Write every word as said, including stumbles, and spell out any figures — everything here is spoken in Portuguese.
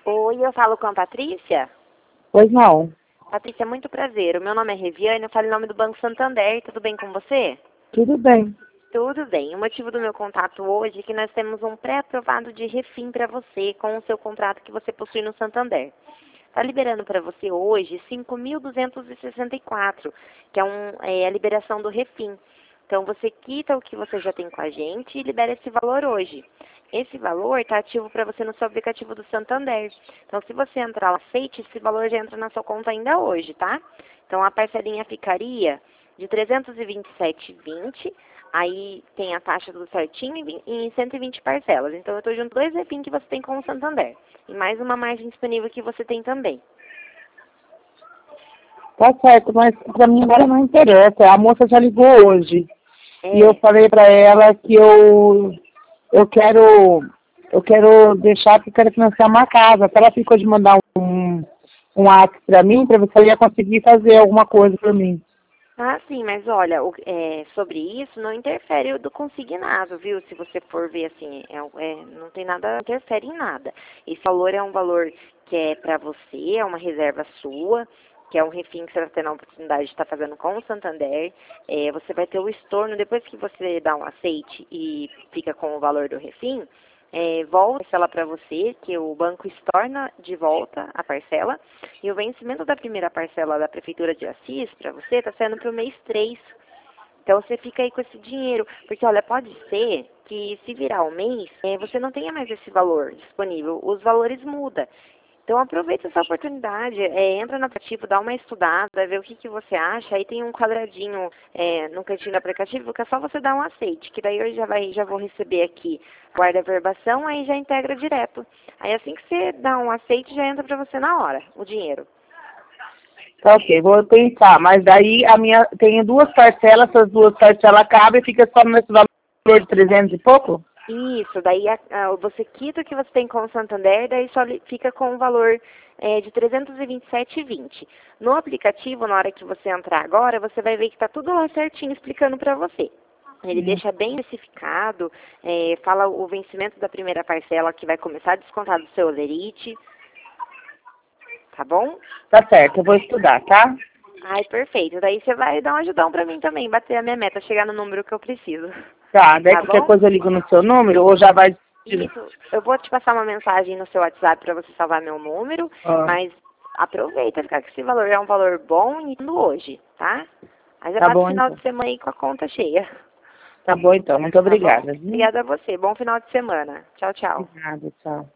Oi, eu falo com a Patrícia. Pois não. Patrícia, muito prazer. O meu nome é Reviane, eu falo em nome do Banco Santander. Tudo bem com você? Tudo bem. Tudo bem. O motivo do meu contato hoje é que nós temos um pré-aprovado de refim para você com o seu contrato que você possui no Santander. Está liberando para você hoje cinco mil duzentos e sessenta e quatro, que é, um, é a liberação do refim. Então, você quita o que você já tem com a gente e libera esse valor hoje. Esse valor está ativo para você no seu aplicativo do Santander. Então, se você entrar lá, aceite, esse valor já entra na sua conta ainda hoje, tá? Então, a parcelinha ficaria de trezentos e vinte e sete reais e vinte centavos. Aí tem a taxa tudo certinho em cento e vinte parcelas. Então, eu estou junto dois refins que você tem com o Santander. E mais uma margem disponível que você tem também. Tá certo, mas pra mim agora não interessa. A moça já ligou hoje. É. E eu falei pra ela que eu, eu quero eu quero deixar, porque eu quero financiar uma casa. Se ela ficou de mandar um, um ato pra mim, pra ver se ela ia conseguir fazer alguma coisa pra mim. Ah, sim, mas olha, o- é, sobre isso não interfere o do consignado, viu? Se você for ver assim, é, é, não tem nada, interfere em nada. Esse valor é um valor que é para você, é uma reserva sua, que é um refim que você está tendo a oportunidade de estar fazendo com o Santander. É, você vai ter o estorno, depois que você dá um aceite e fica com o valor do refim, é, volta a parcela para você, que o banco estorna de volta a parcela, e o vencimento da primeira parcela da Prefeitura de Assis, para você, está sendo para o mês três. Então, você fica aí com esse dinheiro, porque, olha, pode ser que se virar o mês, é, você não tenha mais esse valor disponível, os valores mudam. Então, aproveita essa oportunidade, é, entra no aplicativo, dá uma estudada, vê o que, que você acha. Aí tem um quadradinho é, no cantinho do aplicativo que é só você dar um aceite, que daí eu já, vai, já vou receber aqui, guarda a verbação, aí já integra direto. Aí assim que você dá um aceite, já entra para você na hora, o dinheiro. Tá ok, vou pensar. Mas daí a minha tem duas parcelas, essas duas parcelas acabam e fica só nesse valor de trezentos e pouco? Isso, daí a, a, você quita o que você tem com o Santander, daí só li- fica com o valor é, de trezentos e vinte e sete reais e vinte centavos. No aplicativo, na hora que você entrar agora, você vai ver que está tudo lá certinho explicando para você. Ele Hum. deixa bem especificado, é, fala o vencimento da primeira parcela que vai começar a descontar do seu Olerite, tá bom? Tá certo, eu vou estudar, tá? Ai, perfeito. Daí você vai dar um ajudão para mim também, bater a minha meta, chegar no número que eu preciso. Tá, daí Tá qualquer bom? coisa eu ligo no seu número ou já vai... Isso, eu vou te passar uma mensagem no seu WhatsApp para você salvar meu número, Ah, mas aproveita, ficar que esse valor é um valor bom e indo hoje, tá? Aí já tá passa o bom final de então. semana aí com a conta cheia, Tá bom então, muito tá bom? obrigada, viu? Obrigada a você, bom final de semana. Tchau, tchau. De nada, tchau.